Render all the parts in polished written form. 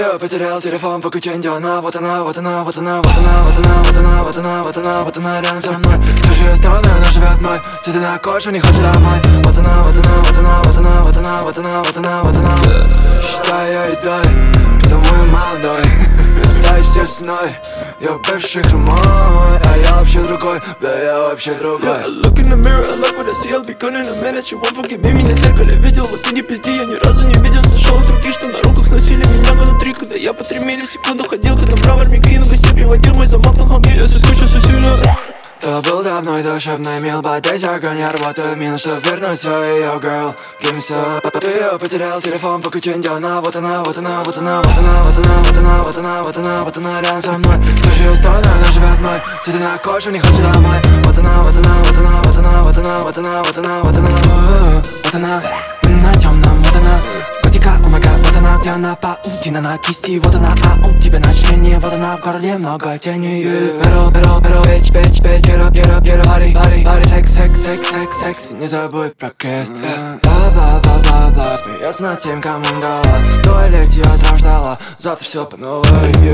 Я потерял телефон, выключен, где она, вот она, вот она, вот она, вот она, вот она, вот она, вот она, вот она, вот она рядом со мной. Кто же я стану, она живет мной, цветы на коже, не хочет домой. Вот она, вот она, вот она, вот она, вот она, вот она, вот она, вот она. Считай я едой, потому я молодой. Да, естественной, я бывший хромой, а я вообще другой, да я вообще другой. I look in the mirror, I like what I see, I'll be gone in a minute. You won't forgive me, меня в зеркале видел, вот ты не пизди, я ни разу не видел. Слышал от других, что на руках носили меня года 3, когда я по 3 миллисекунды ходил, когда бравер мигрень на гостей приводил, мой замок на холме, я соскучился сильно. То был давно и душевный мил, бодейся огонь, я работаю в минус, чтоб вернуть все ее, girl, give me some. Ты ее потерял, телефон выключен, где она, вот она, вот она, вот она, вот она, вот она, вот она, вот она, вот она, вот она рядом со мной. Слышу ее сторону, она живет мной, цветы на коже, не хочет домой. Вот она, вот она, вот она, вот она, вот она, вот она, вот она, вот она, вот она, на темном, вот она. Котика, о май гад, вот она, где она, паутина на кисти, вот она, а у тебя начинение, вот она, в городе много теней. Bitch, bitch, bitch, get up, party, party, party, секс, секс, секс, секс, секс, не забудь про крест. Ба-ба-ба-ба-ба, смеясь над тем, кому дала, в туалете я там ждала, завтра все по новой.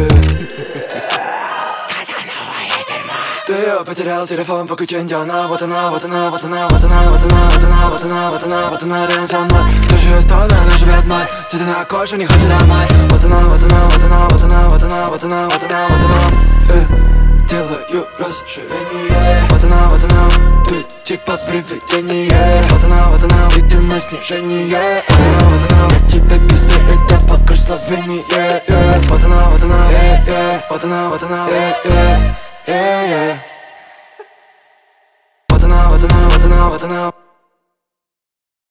Ты ее потерял, телефон выключен, где она, вот она, вот она, вот она, вот она, вот она, вот она, вот она, вот она, вот она рядом со мной. Кто же ее сторону, она живет мной, цветы на коже, не хочет домой. Вот она, вот она, вот она, вот она, вот она, вот она, вот она, вот она. Делаю расширение. Вот она, ты типа привидение. Вот она, и ты на снижение. Вот она, я тебе пизды, это благословение. Вот она, вот она, вот она, вот она, вот она, вот она, вот она.